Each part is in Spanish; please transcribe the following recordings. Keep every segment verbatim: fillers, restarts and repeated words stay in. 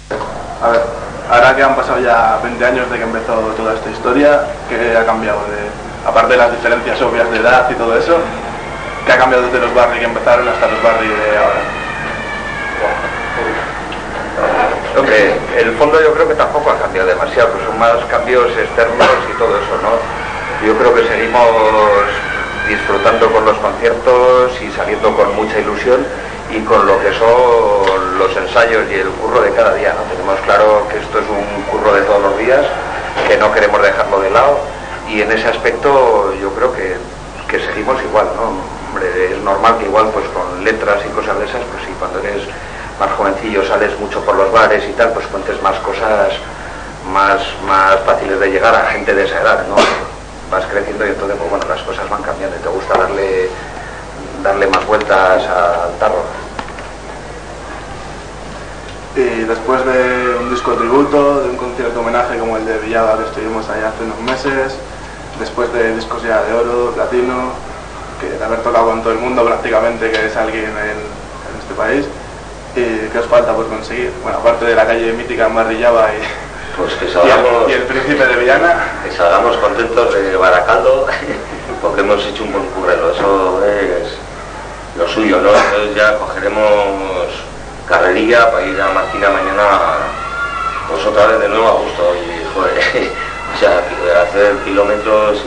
A ver, ahora que han pasado ya veinte años de que empezó toda esta historia, ¿qué ha cambiado? De, aparte de las diferencias obvias de edad y todo eso, ¿qué ha cambiado desde los Barri que empezaron hasta los Barri de ahora? Lo que, el fondo yo creo que tampoco ha cambiado demasiado, pues son más cambios externos y todo eso, ¿no? Yo creo que seguimos disfrutando con los conciertos y saliendo con mucha ilusión y con lo que son los ensayos y el curro de cada día, ¿no? Tenemos claro que esto es un curro de todos los días, que no queremos dejarlo de lado, y en ese aspecto yo creo que, que seguimos igual, ¿no? Hombre, es normal que igual pues con letras y cosas de esas, pues sí, cuando eres más jovencillo sales mucho por los bares y tal, pues cuentes más cosas más, más fáciles de llegar a gente de esa edad, ¿no? Vas creciendo y entonces pues bueno, las cosas van cambiando y te gusta darle darle más vueltas al tarro. Y después de un disco tributo, de un concierto homenaje como el de Villada que estuvimos allá hace unos meses, después de discos ya de oro, platino, que de haber tocado con todo el mundo prácticamente, que es alguien en, en este país, ¿y qué os falta por conseguir? Bueno, aparte de la calle mítica en Barrillaba y, pues que salgamos, y, el, y el Príncipe de Villana, que salgamos contentos de Baracaldo porque hemos hecho un buen currero, eso es lo suyo, ¿no? Entonces ya cogeremos carrerilla para ir a Martina mañana pues otra vez de nuevo a gusto y joder, o sea, hacer kilómetros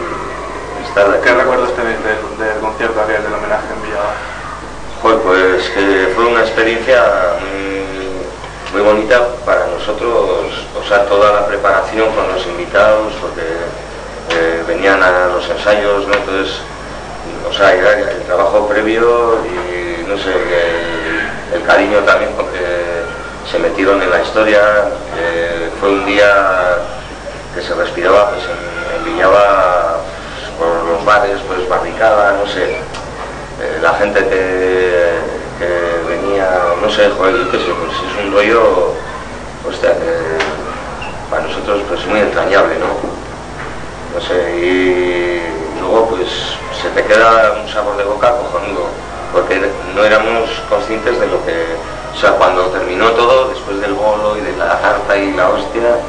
y estar de ¿qué recuerdos tenéis del, del concierto aquel del homenaje en Villaba? Joder, pues que fue una experiencia muy, muy bonita para nosotros, o sea, toda la preparación con los invitados, porque eh, venían a los ensayos, ¿no? Entonces, o sea, era el trabajo previo y no sé, el, el cariño también porque se metieron en la historia, eh, fue un día que se respiraba pues en, en Villaba, pues, por los bares, pues barricada, no sé, eh, la gente que, que venía, no sé, joder, yo qué sé, pues es un rollo, hostia, que para nosotros pues muy entrañable, ¿no? No sé, y luego pues se te queda un sabor de boca cojonudo, porque no éramos conscientes de lo que, o sea, cuando terminó todo, después del bolo y de la tarta y la hostia,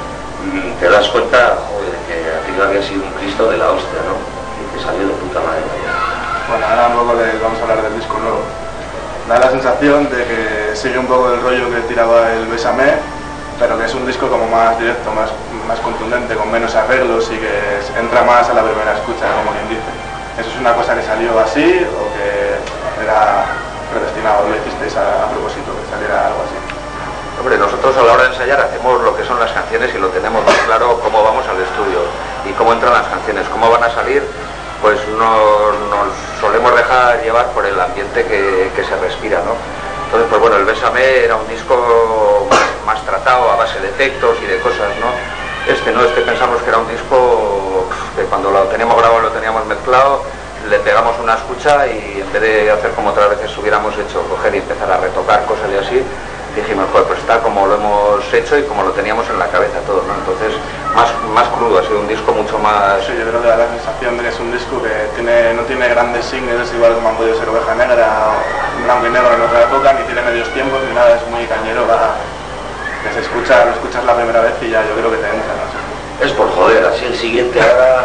te das cuenta, joder, que aquello había sido un Cristo de la hostia, ¿no? Y que salió de puta madre. Bueno, ahora un poco de, vamos a hablar del disco nuevo. Da la sensación de que sigue un poco el rollo que tiraba el Bésame, pero que es un disco como más directo, más, más contundente, con menos arreglos y que entra más a la primera escucha, como quien dice. ¿Eso es una cosa que salió así o que era predestinado, lo hicisteis a, a propósito, que saliera algo así? Hombre, nosotros a la hora de ensayar hacemos lo que son las canciones y lo tenemos muy claro cómo vamos al estudio y cómo entran las canciones, cómo van a salir, pues nos, nos solemos dejar llevar por el ambiente que, que se respira, ¿no? Entonces, pues bueno, el Bésame era un disco más, más tratado a base de efectos y de cosas, ¿no? Este no, este pensamos que era un disco que cuando lo teníamos grabado, lo teníamos mezclado, le pegamos una escucha y en vez de hacer como otras veces hubiéramos hecho, coger y empezar a retocar cosas y así, dijimos, pues, pues está como lo hemos hecho y como lo teníamos en la cabeza todo, ¿no? Entonces, más, más crudo, ha sido un disco mucho más... Sí, yo creo que da la sensación de que es un disco que tiene, no tiene grandes singles, igual como han podido ser Oveja Negra, Blanco y Negro en otra época, ni tiene medios tiempos ni nada, es muy cañero, va, que se escucha, lo escuchas la primera vez y ya yo creo que te entra, no sé. Es por joder, así el siguiente ahora,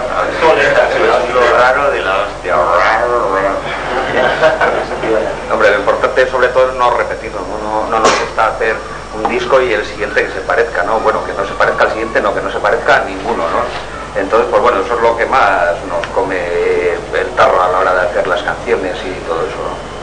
es lo raro de la hostia, raro, Hombre, lo importante sobre todo es no repetirlo, ¿no? No, no nos gusta hacer un disco y el siguiente que se parezca, ¿no? Bueno, que no se parezca al siguiente, no, que no se parezca a ninguno, ¿no? Entonces, pues bueno, eso es lo que más nos come el tarro a la hora de hacer las canciones y todo eso,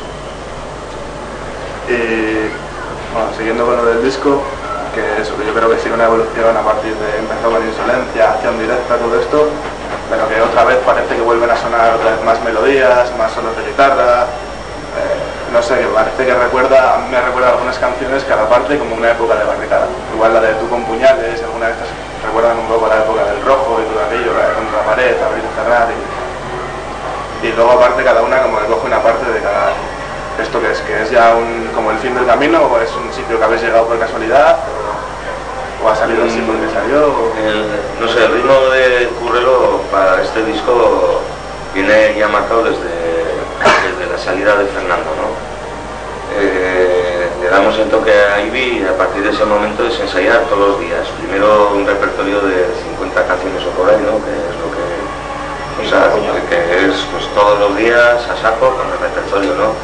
¿no? Y, bueno, siguiendo con lo del disco, que eso, que yo creo que sigue una evolución a partir de, empezó con Insolencia, Acción Directa, todo esto, pero que otra vez parece que vuelven a sonar otra vez más melodías, más solos de guitarra, eh, no sé, parece que recuerda, a mí me recuerda algunas canciones cada parte como una época de barricada, igual la de Tú con puñales, algunas de estas recuerdan un poco la época del rojo y todo aquello, la de Contra la pared, abrir y cerrar, y, y luego aparte cada una como que coge una parte de cada... ¿Esto qué es? ¿Que es ya un, como el fin del camino o es un sitio que habéis llegado por casualidad? ¿O, o ha salido así porque salió? El, no sé, el ritmo de Currelo para este disco viene ya marcado desde, desde la salida de Fernando, ¿no? Eh, le damos el toque a Ivy y a partir de ese momento es ensayar todos los días. Primero un repertorio de cincuenta canciones o por ahí, ¿no? Que es lo que, o sea, que es pues todos los días a saco con el repertorio, ¿no?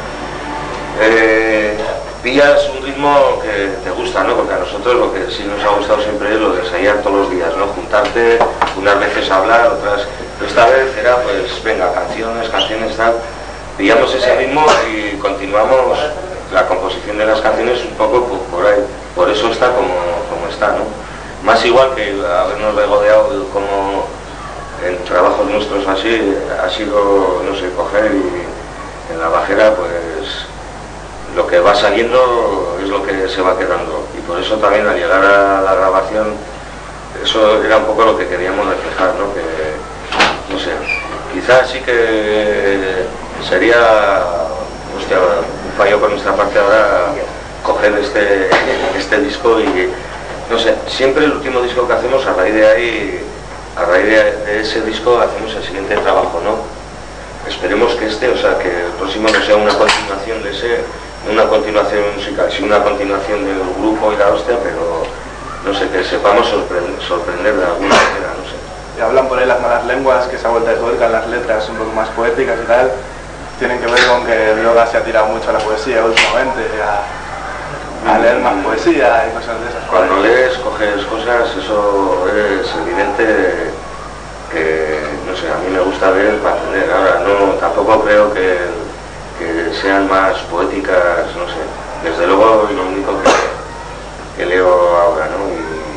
Eh, pillas un ritmo que te gusta, ¿no? Porque a nosotros lo que sí nos ha gustado siempre es lo de ensayar todos los días, ¿no? Juntarte, unas veces hablar, otras... Esta vez era pues, venga, canciones, canciones, tal... Pillamos ese ritmo y continuamos la composición de las canciones un poco por, por ahí. Por eso está como, como está, ¿no? Más igual que habernos regodeado como en trabajos nuestros así, ha sido, no sé, coger y en la bajera pues lo que va saliendo es lo que se va quedando. Y por eso también al llegar a la grabación, eso era un poco lo que queríamos reflejar, ¿no? Que, no sé, quizás sí que sería, hostia, un fallo por nuestra parte ahora coger este, este disco y, no sé, siempre el último disco que hacemos, a raíz de ahí, a raíz de, de ese disco hacemos el siguiente trabajo, ¿no? Esperemos que este, o sea, que el próximo no sea una continuación de ese, una continuación musical, sino una continuación del grupo y la hostia, pero, no sé, que sepamos sorprender, sorprender de alguna manera, no sé. Y hablan por ahí las malas lenguas, que esa vuelta de tuerca en las letras un poco más poéticas y tal, tienen que ver con que Droga se ha tirado mucho a la poesía últimamente, a, a leer más poesía y cosas de esas. Cuando lees, coges cosas, eso es evidente que, no sé, a mí me gusta ver para entender. Ahora, no, tampoco creo que, que sean más poéticas, no sé. Desde luego, lo único que, que leo ahora, ¿no?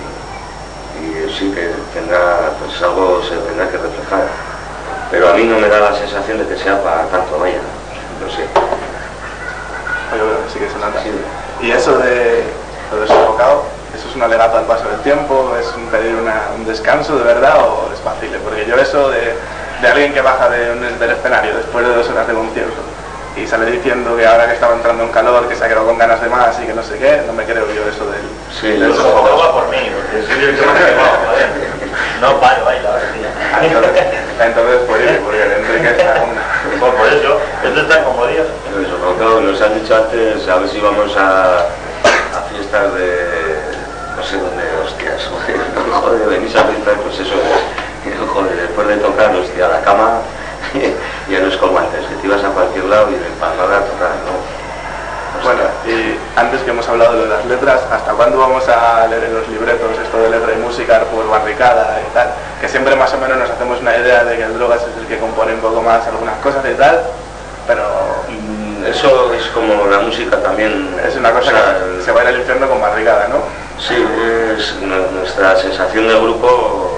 Y, y sí que tendrá, pues algo se tendrá que reflejar. Pero a mí no me da la sensación de que sea para tanto, vaya, no sé. Oye, bueno, sí que se nota. Sí. Y eso de lo desenfocado, ¿eso es un alegato al paso del tiempo? ¿Es un pedir una, un descanso de verdad o es fácil? Porque yo eso de, de alguien que baja de, del escenario después de dos horas de concierto y sale diciendo que ahora que estaba entrando en calor, que se ha quedado con ganas de más y que no sé qué, no me creo yo eso del... Sí, del eso no va por mí, porque soy yo el que me ha quemado, joder. No paro, baila, ah, entonces, entonces por ir, porque el Enrique está con... Pues por eso, esto está como Dios. Eso, no, claro, nos han dicho antes, a ver si vamos a, a fiestas de... no sé dónde, hostias, joder, joder, venís a fiestas, pues eso es, joder, después de tocar, hostia, a la cama y a los colmantes, que te ibas a cualquier lado y de empalmada a tocar, ¿no? Bueno, y antes que hemos hablado de las letras, ¿hasta cuándo vamos a leer en los libretos esto de letra y música por barricada y tal? Que siempre más o menos nos hacemos una idea de que el Drogas es el que compone un poco más algunas cosas y tal, pero... Eso es como la música también. Es una cosa, o sea, que se va a ir al infierno con barricada, ¿no? Sí, es nuestra sensación de grupo,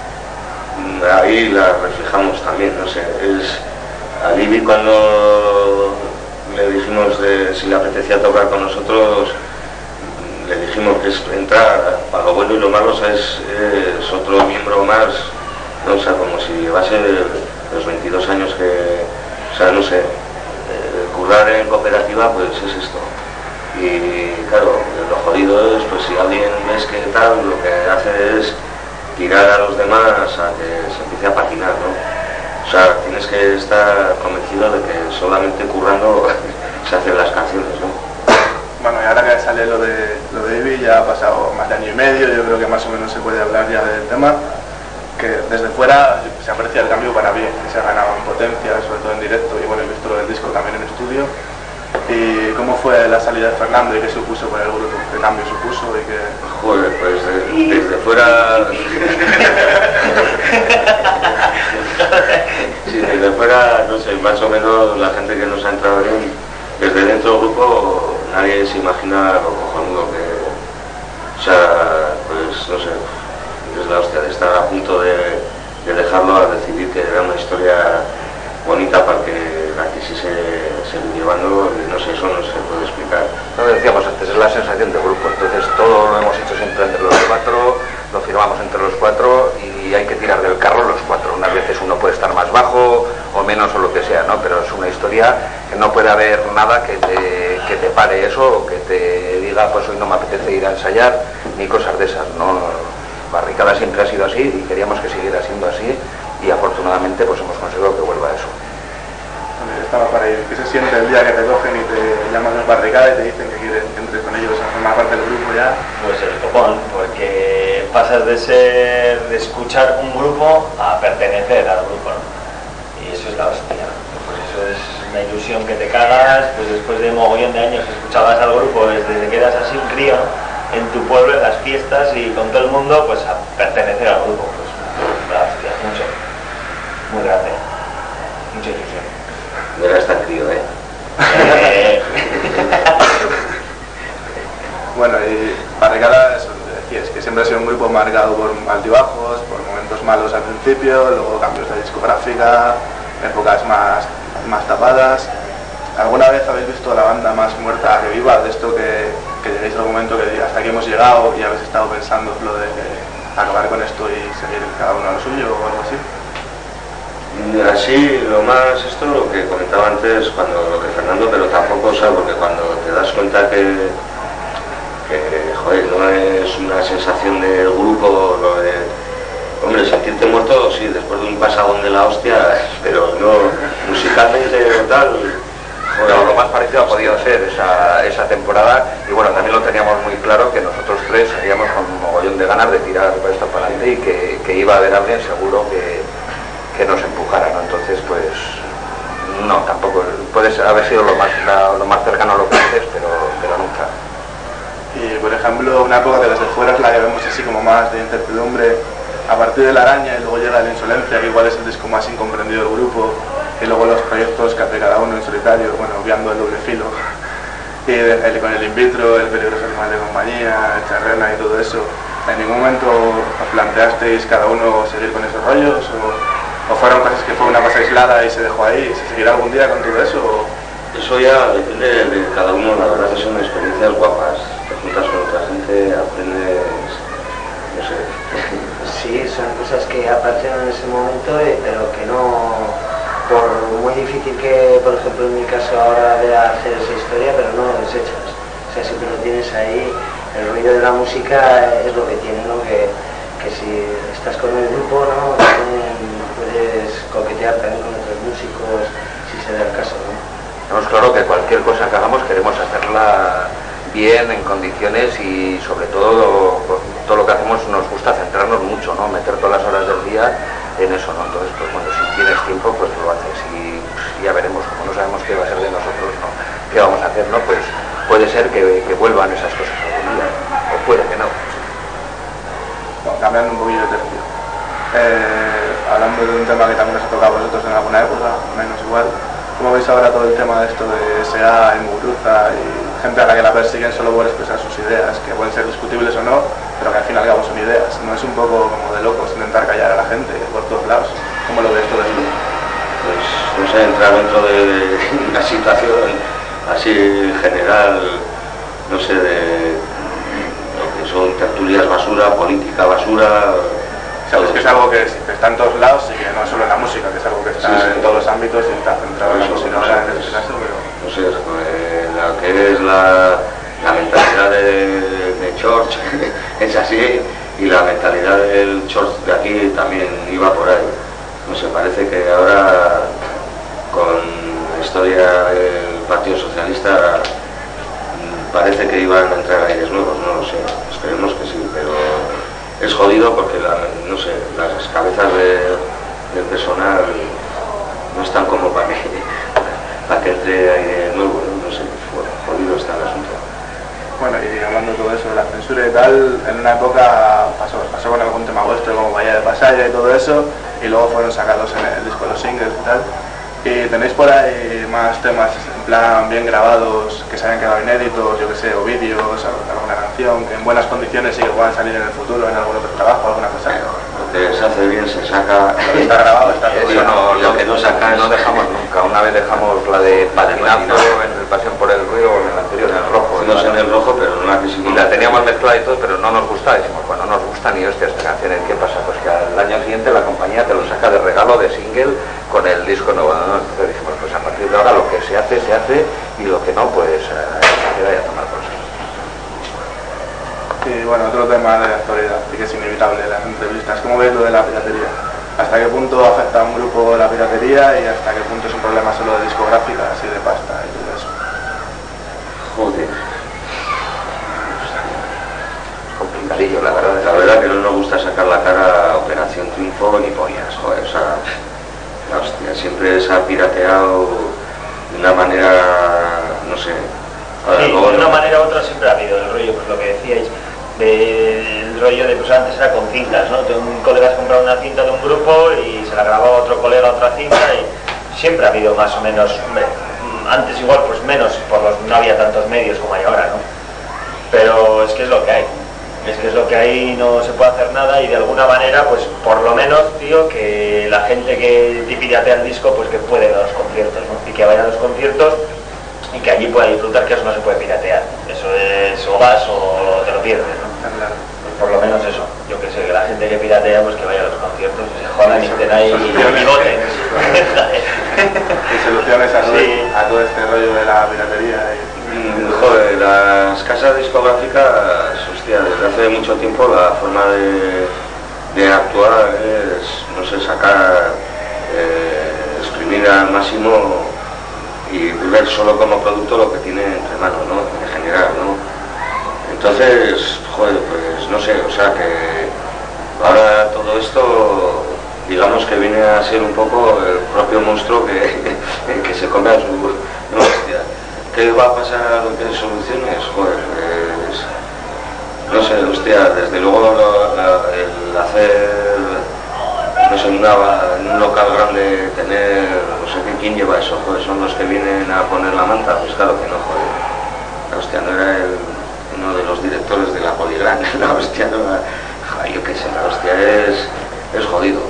ahí la reflejamos también, no sé, es... A Libby cuando le dijimos de si le apetecía tocar con nosotros, le dijimos que es entrar para lo bueno y lo malo, o sea, es, es otro miembro más, ¿no? O sea, como si llevase los veintidós años que, o sea, no sé, eh, currar en cooperativa, pues es esto. Y claro, lo jodido es, pues si alguien ves que tal, lo que hace es tirar a los demás a que se empiece a patinar, ¿no? O sea, tienes que estar convencido de que solamente currando se hacen las canciones, ¿no? Bueno, y ahora que sale lo de lo de Ivy, ya ha pasado más de año y medio, yo creo que más o menos se puede hablar ya del tema, que desde fuera se aprecia el cambio para bien, que se ha ganado en potencia, sobre todo en directo, y bueno, he visto lo del disco también en estudio. ¿Y cómo fue la salida de Fernando y qué supuso para el grupo? ¿Qué cambio supuso y qué...? Joder, pues de, desde fuera... sí, desde fuera, no sé, más o menos la gente que nos ha entrado bien, desde dentro del grupo nadie se imagina lo cojonudo que... O sea, pues no sé, es la hostia de estar a punto de, de dejarlo a decidir que era una historia bonita para que la quisiese seguir llevando y no sé, eso no se puede explicar. Lo decíamos antes, es la sensación de grupo, entonces todo lo hemos hecho siempre entre los cuatro, lo firmamos entre los cuatro y hay que tirar del carro los cuatro. Unas veces uno puede estar más bajo o menos o lo que sea, ¿no? Pero es una historia que no puede haber nada que te, que te pare eso o que te diga pues hoy no me apetece ir a ensayar ni cosas de esas, ¿no? Barricada siempre ha sido así y queríamos que siguiera siendo así y afortunadamente pues hemos conseguido que vuelva a eso. Estaba para ir. ¿Qué se siente el día que te cogen y te llaman de barricada y te dicen que que entres con ellos a formar parte del grupo ya? Pues el copón, porque pasas de ser, de escuchar un grupo a pertenecer al grupo, ¿no? Y eso es la hostia, pues eso es una ilusión que te cagas, pues después de mogollón de años escuchabas al grupo desde que eras así un crío, ¿no? En tu pueblo, en las fiestas y con todo el mundo, pues a pertenecer al grupo, pues la hostia, mucho, muy grande, mucha ilusión. No era tan crío, ¿eh? Eh, Bueno, y para cada, eso decías, que siempre ha sido un grupo marcado por altibajos, por momentos malos al principio, luego cambios de discográfica, épocas más, más tapadas. ¿Alguna vez habéis visto a la banda más muerta que viva? De esto que, que lleguéis al momento que hasta aquí hemos llegado y habéis estado pensando lo de que acabar con esto y seguir cada uno a lo suyo o algo así. Así, lo más, esto lo que comentaba antes, cuando lo que Fernando, pero tampoco, o sea, porque cuando te das cuenta que, que joder, no es una sensación del grupo, lo de, hombre, sentirte muerto, sí, después de un pasadón de la hostia, pero no, musicalmente o tal. Bueno, lo más parecido ha podido ser esa, esa temporada, y bueno, también lo teníamos muy claro que nosotros tres seguíamos con un mogollón de ganas de tirar esto para adelante y que, que iba a haber alguien seguro que, que nos empujara, ¿no? Entonces, pues, no, tampoco, puede ser, haber sido lo más, la, lo más cercano a lo que haces, pero, pero nunca. Y por ejemplo, una época que desde fuera es la que vemos así como más de incertidumbre, a partir de La Araña, y luego llega La Insolencia, que igual es el disco más incomprendido del grupo, y luego los proyectos que hace cada uno en solitario, bueno, obviando el doble filo, y el, con el in vitro, el peligroso animal de compañía, el Charrena y todo eso. ¿En ningún momento os planteasteis cada uno seguir con esos rollos? ¿O, o fueron cosas que fue una cosa aislada y se dejó ahí? ¿Se seguirá algún día con todo eso? O... Eso ya depende de cada uno, la verdad que son experiencias guapas. Te juntas con otra gente, aprendes, no sé. Sí, son cosas que aparecen en ese momento, eh, pero que no, por muy difícil que, por ejemplo, en mi caso ahora de hacer esa historia, pero no lo desechas. O sea, siempre lo tienes ahí, el ruido de la música es lo que tiene, ¿no? Que, que si estás con un grupo, ¿no? También puedes coquetear también con otros músicos, si se da el caso, ¿no? Tenemos claro que cualquier cosa que hagamos queremos hacerla bien, en condiciones, y sobre todo todo lo que hacemos nos gusta centrarnos mucho, ¿no? Meter todas las horas del día en eso, ¿no? Entonces, pues bueno, si tienes tiempo, pues lo haces, y pues, ya veremos, como no sabemos qué va a ser de nosotros, ¿no? ¿Qué vamos a hacer, no? Pues puede ser que, que vuelvan esas cosas algún día, o puede que no. Bueno, cambiando un poquillo de tercio. Eh, hablando de un tema que también os ha tocado a vosotros en alguna época, menos igual, ¿cómo veis ahora todo el tema de esto de S A, en Muguruza y gente a la que la persiguen solo por expresar sus ideas, que pueden ser discutibles o no, pero que al fin y al cabo son ideas? ¿No es un poco como de locos intentar callar a la gente por todos lados? ¿Cómo lo ves todo esto? Pues, no sé, entrar dentro de una situación así general, no sé, de lo que son tertulias basura, política basura. Sabes que es algo que está en todos lados y que no es solo en la música, que es algo que está sí, sí, en todos los ámbitos y está centrado en la música ahora en este caso, pero... No sé, eh, lo que es la, la mentalidad de, de Church es así, y la mentalidad del Church de aquí también iba por ahí. No sé, parece que ahora con la historia del Partido Socialista parece que iban a entrar aires nuevos, no lo sé, esperemos que sí, pero es jodido porque, la, no sé, las cabezas de, del personal no están como para que, para que entre aire nuevo, no, no sé, bueno, jodido está el asunto. Bueno, y hablando de todo eso, de la censura y tal, en una época pasó, pasó con algún tema vuestro como Bahía de Pasaya y todo eso, y luego fueron sacados en el disco los singles y tal. Y tenéis por ahí más temas en plan bien grabados, que se hayan quedado inéditos, yo que sé, o vídeos, alguna canción, que en buenas condiciones y que puedan salir en el futuro en algún otro trabajo, alguna cosa. Lo que se hace bien se saca. Lo que está grabado está todo bien. No, lo que no saca no dejamos nunca. Una vez dejamos la de Patinazo en el Pasión por el Río, en el anterior, en el rojo. No en el rojo, pero no la quisimos. Y la teníamos mezclada y todo, pero no nos gustaba. Decimos, bueno, no nos gusta ni hostia esta canción. ¿Qué pasa? Pues que al año siguiente la compañía te lo saca de regalo de single con el disco nuevo, ¿no? Entonces dijimos, pues a partir de ahora lo que se hace, se hace, y lo que no, pues eh, se vaya a tomar cosas. Y bueno, otro tema de actualidad, y que es inevitable en las entrevistas. ¿Cómo ves lo de la piratería? ¿Hasta qué punto afecta a un grupo la piratería y hasta qué punto es un problema solo de discográficas y de pasta y todo eso? Joder, ladrillo, la verdad. La verdad que no nos gusta sacar la cara a Operación Triunfo ni pollas, joder, o sea, la hostia, siempre se ha pirateado de una manera, no sé. Ahora, Sí, luego, de una manera u otra siempre ha habido el rollo, pues lo que decíais, de, el rollo de, pues antes era con cintas, ¿no? Un colega compraba una cinta de un grupo y se la grababa otro colega otra cinta y siempre ha habido más o menos, hombre, antes igual pues menos, por los, no había tantos medios como hay ahora, ¿no? Pero es que es lo que hay, es que es lo que hay, no se puede hacer nada y de alguna manera, pues por lo menos, tío, que la gente que te piratea el disco, pues que puede ir a los conciertos, ¿no? Y que vaya a los conciertos y que allí pueda disfrutar, que eso no se puede piratear, eso es o vas o te lo pierdes, ¿no? Pues por lo menos eso, yo que sé, que la gente que piratea pues que vaya a los conciertos y se jodan y estén ahí y voten. Y soluciones a todo, Sí. a todo este rollo de la piratería. Y... Mm, Joder, las casas discográficas, hostia, desde hace mucho tiempo la forma de, de actuar es, no sé, sacar, eh, exprimir al máximo y ver solo como producto lo que tiene entre manos, ¿no? En general, ¿no? Entonces, joder, pues no sé, o sea que ahora todo esto, digamos que viene a ser un poco el propio monstruo que, que se come a su... No, hostia, ¿qué va a pasar a lo que soluciones? Joder, pues... No sé, hostia, desde luego lo, la, el hacer... No sé, en, una, en un local grande tener, no sé qué, ¿quién lleva eso? Joder, son los que vienen a poner la manta, pues claro que no, joder. La hostia, no era el, uno de los directores de la Poligrán, la hostia, no era, joder, yo qué sé, la hostia es, es jodido.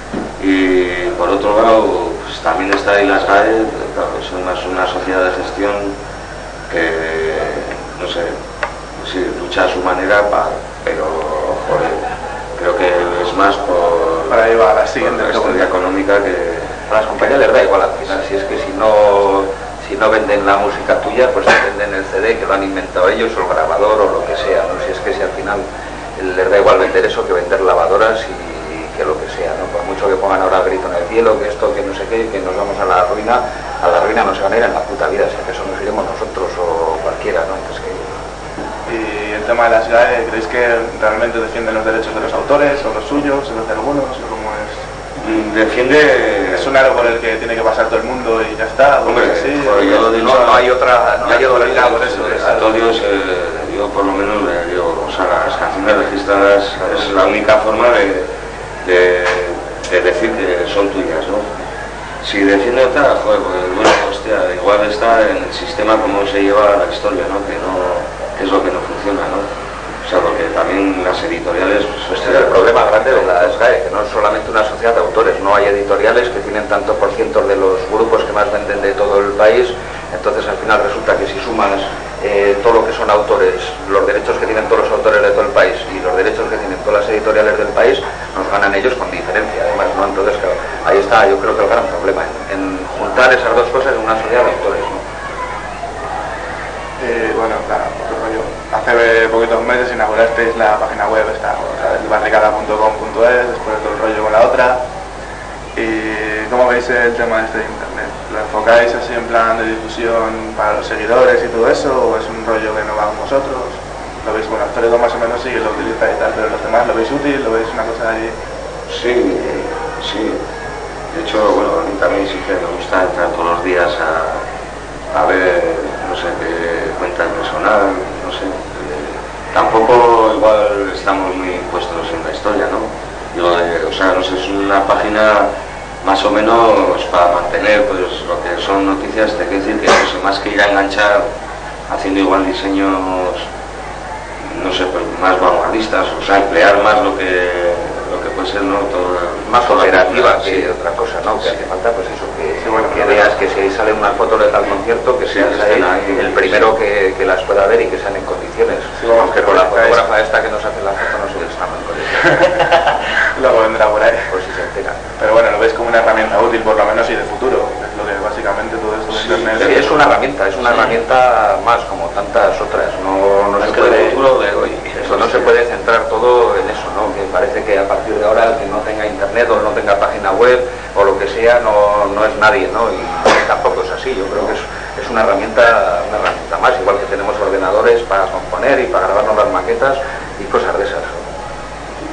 Y por otro lado, pues también está ahí las G A E, claro, es una, una sociedad de gestión que, no sé, pues sí, lucha a su manera, pa, pero, joder, creo que es más por... Para ahí va la siguiente por la historia económica que... A las compañías les da igual al final, si es que si no si no venden la música tuya, pues te venden el C D que lo han inventado ellos o el grabador o lo que sea, ¿no? Si es que si al final les da igual vender eso que vender lavadoras y que lo que sea, ¿no? Por mucho que pongan ahora grito en el cielo, que esto, que no sé qué, que nos vamos a la ruina, a la ruina no se van a ir en la puta vida, o sea que eso nos iremos nosotros o cualquiera, ¿no? Entonces que... Y el tema de las G A E, ¿creéis que realmente defienden los derechos de los autores o los suyos o los de algunos? ¿O cómo es? Defiende... ¿Es un algo por el que tiene que pasar todo el mundo y ya está? Hombre, sí, joder, yo de no, no hay otra... No hay otra ya, por eso, a todos eh, yo por lo menos le digo, o sea, las canciones registradas es la única forma de, de, de decir que son tuyas, ¿no? Si defiende otra, joder, pues bueno, hostia, igual está en el sistema como se lleva la historia, ¿no? Que no, que es lo que no funciona, ¿no? O sea, porque también las editoriales... Pues, este es el problema grande de la S G A E, que no es solamente una sociedad de autores, no hay editoriales que tienen tanto por ciento de los grupos que más venden de todo el país, entonces al final resulta que si sumas eh, todo lo que son autores, los derechos que tienen todos los autores de todo el país y los derechos que tienen todas las editoriales del país, nos ganan ellos con diferencia, además, ¿no? Entonces, claro, ahí está, yo creo que el gran problema, en, en juntar esas dos cosas en una sociedad de autores, ¿no? Eh, bueno, claro, otro rollo. Hace poquitos meses inaugurasteis la página web esta, o sea, el barricada punto com punto es, después de todo el rollo con la otra. ¿Y cómo veis el tema este de internet? ¿Lo enfocáis así en plan de difusión para los seguidores y todo eso? ¿O es un rollo que no va con vosotros? ¿Lo veis? Bueno, Alfredo más o menos sí lo utiliza y tal, pero los demás lo veis útil, lo veis una cosa ahí... Sí, sí. De hecho, bueno, a mí también sí que me gusta entrar todos los días a, a ver, no sé, qué cuenta personal, no sé. Eh, tampoco igual estamos muy puestos en la historia, ¿no? Digo, eh, o sea, no sé, es una página más o menos para mantener pues lo que son noticias, te quiero decir que no sé, más que ir a enganchar haciendo igual diseños, no sé, pues más vanguardistas, o sea, emplear más lo que lo que puede ser, ¿no? Todo, más toda operativa la, que sí. otra cosa, ¿no? Que Sí. hace falta, pues eso, que, Sí, bueno, que claro. veas que si ahí sale una foto de tal concierto, que Sí, seas que ahí estén ahí. el primero que, que las pueda ver y que sean en condiciones. Sí, vamos, aunque que con la conozcáis. fotógrafa esta que nos hace la foto no se les en condiciones, Luego vendrá por ahí. por si se enteran. Pero bueno, lo veis como una herramienta útil por lo menos y de futuro. Es lo que básicamente todo esto de Sí, internet... Sí, es una herramienta, es una Sí. herramienta más como tantas otras, no, no Es se que puede... el futuro de hoy. Eso no se puede centrar todo en eso, ¿no? Que parece que a partir de ahora el que no tenga internet o no tenga página web o lo que sea no, no es nadie, ¿no? Y tampoco es así, yo creo que es, es una herramienta una herramienta más, igual que tenemos ordenadores para componer y para grabarnos las maquetas y cosas de esas.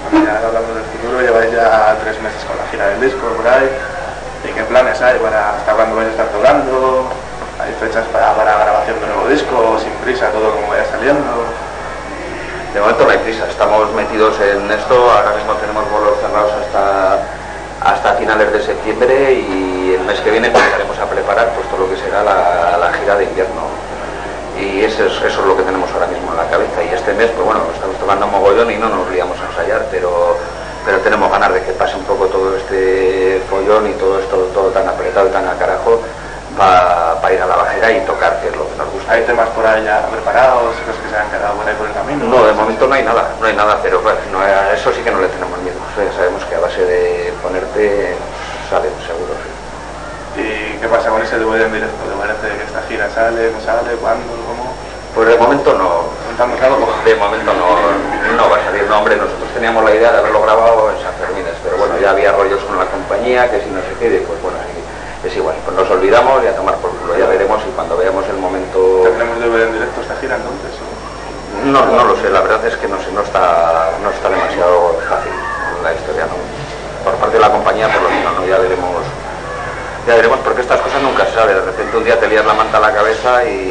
Bueno, ya hablando del futuro, lleváis ya tres meses con la gira del disco por ahí. ¿Y qué planes hay para hasta cuándo vais a estar tocando? ¿Hay fechas para, para grabación de nuevo disco, sin prisa, todo como vaya saliendo? De momento no hay prisa, estamos metidos en esto, ahora mismo tenemos bolos cerrados hasta, hasta finales de septiembre y el mes que viene empezaremos a preparar pues todo lo que será la, la gira de invierno. Y eso es, eso es lo que tenemos ahora mismo en la cabeza. Y este mes, pues bueno, estamos tocando mogollón y no nos liamos a ensayar, pero, pero tenemos ganas de que pase un poco todo este follón y todo esto todo tan apretado y tan a carajo para pa ir a la bajera y tocar, que es lo que nos gusta. ¿Hay temas por ahí ya preparados, los que se han quedado por ahí por el camino? No, de momento no hay nada, no hay nada, pero bueno, no, a eso sí que no le tenemos miedo. O sea, sabemos que a base de ponerte sale seguro. Sí. ¿Y qué pasa con ese D V D en directo? ¿Te parece que esta gira sale, no sale, cuándo, cómo? Pues de momento no. ¿Contamos algo? De momento no, no va a salir. No, hombre, nosotros teníamos la idea de haberlo grabado en San Fermines, pero bueno, ya había rollos con la compañía, que si no se quede, pues bueno, es igual. Pues nos olvidamos y a tomar por culo, ya veremos y cuando veamos el momento... ¿Tenemos D V D en directo esta gira entonces? ¿O? No, no lo sé, la verdad es que no sé, no está, no está demasiado fácil la historia, ¿no? Por parte de la compañía, por lo menos, ¿no? Ya veremos. Ya veremos, porque estas cosas nunca se sabe. De repente un día te lías la manta a la cabeza y,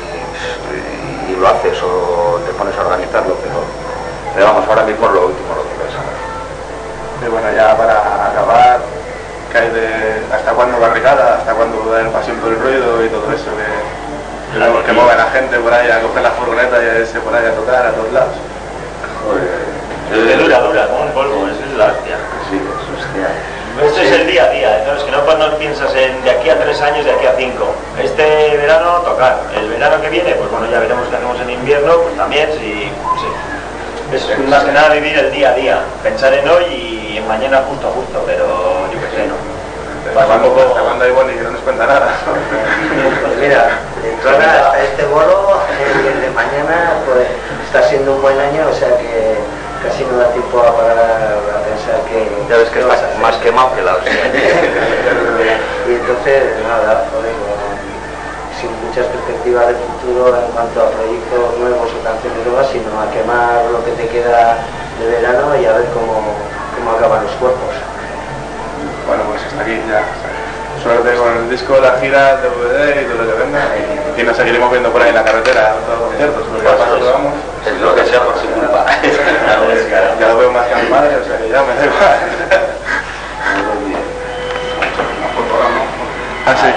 y, y lo haces o te pones a organizarlo, pero, pero vamos, ahora mismo es lo último lo que pensamos. Y bueno, ya para acabar, ¿qué hay de hasta cuándo barricada, hasta cuándo va el pasión por el ruido y todo eso que, que, que, que mueve a la gente por ahí a coger la furgoneta y a irse por ahí a tocar a todos lados? Joder. Es dura, dura, como un polvo, eso es la hostia. Sí, es hostia. Esto es el día a día, ¿no? Es que no, no piensas en de aquí a tres años, de aquí a cinco. Este verano tocar, el verano que viene, pues bueno, ya veremos qué hacemos en invierno, pues también, si, sí. Es más que nada vivir el día a día, pensar en hoy y en mañana justo a justo, pero yo qué sé, ¿no? ¿Hasta cuándo, hasta cuándo hay Bonnie que no nos cuenta nada? Pues mira, de entrada hasta este bolo, el de mañana, pues está siendo un buen año, o sea que casi no da tiempo a parar a pensar que... Ya ves que está más quemado que la hostia. Y entonces, nada, joder, sin muchas perspectivas de futuro en cuanto a proyectos nuevos o canciones nuevas, sino a quemar lo que te queda de verano y a ver cómo, cómo acaban los cuerpos. Bueno, pues hasta aquí ya. Suerte con el disco, la gira, el D V D y todo lo que venga. Y nos seguiremos viendo por ahí en la carretera, en todos los conciertos, porque a paso que vamos. Es lo que sea por su culpa. Ya lo veo más que a mi madre, o sea que ya me da igual.